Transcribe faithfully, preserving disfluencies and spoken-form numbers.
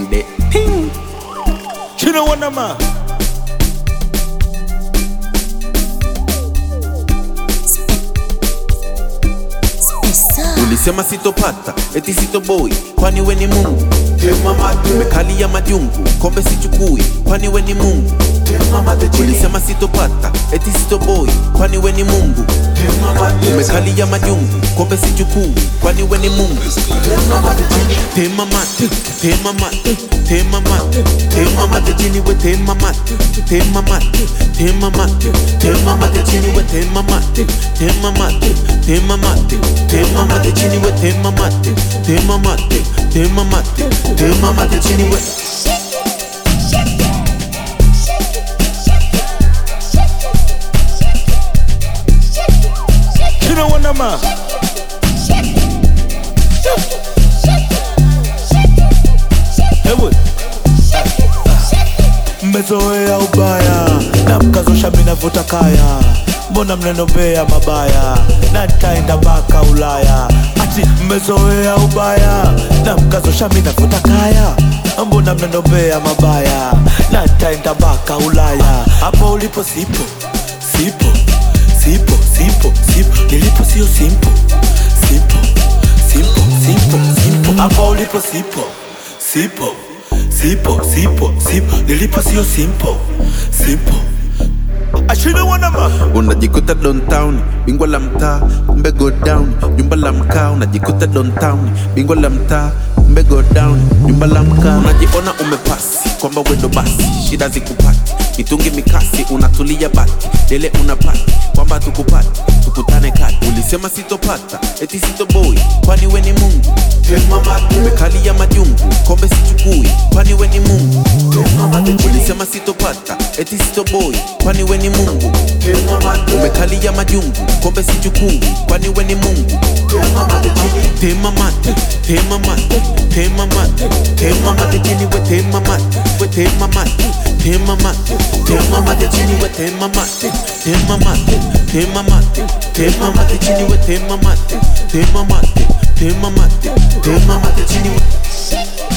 de ting. Chino wanama. Ulisema sitopata, eti sitoboi, kwani we ni Mungu. Umekalia majungu, kombe sichukui, kwani we ni Mungu. Ulisema sitopata, eti sitoboi, kwani we ni Mungu. Umekalia majungu, kombe sichukui, kwani we ni Mungu. Tema mate, tema mate, tema mate, tema mate chini we tema mate, tema mate, tema mate, tema mate chini we tema mate, tema mate, tema mate, tema mate chini we tema mate, tema mate, tema mate, tema mate chini we. Chino wanama. Mmezoea ubaya na mkazosha mina vuta kaya. Mbona mnenombea mabaya na nitaenda mpaka Ulaya. Ati mmezoea ubaya na mkazosha mina vuta kaya. Mbona mnenombea mabaya na nitaenda mpaka Ulaya. Hapo ulipo sipo, sipo, sipo, sipo, sipo. Nilipo sio simpo, sipo, sipo, sipo, sipo. Hapo ulipo sipo, sipo, sipo, sipo, sipo. Nilipo sio simpo, simpo. Ashina wanama. Unajikuta downtown, bingwa la mtaa, mbe go down, jumba la mkaa. Unajikuta downtown, bingwa la mtaa, mbe go down, jumba la mkaa. Unajiona umepasi, kwamba wendo basi, shida zikupati, mitungi mikasi, unatulia bati, dele unapati, kwamba tukupati, tukutane kati. Ulisema sitopata, eti sitoboi, kwani we ni Mungu. Umekalia majungu, kombe sichukui, kwani we ni Mungu. Ulisema sitopata, eti sitoboi, kwani we ni Mungu. Umekalia majungu, kombe sichukui, kwani we ni Mungu. Tema mate, tema mate, tema mate, tema mate chini we tema mate, we tema mate, tema mate, tema mate chini we tema mate, tema mate, tema mate, tema mate chini we tema mate, tema mate, tema mate, tema mate chini we.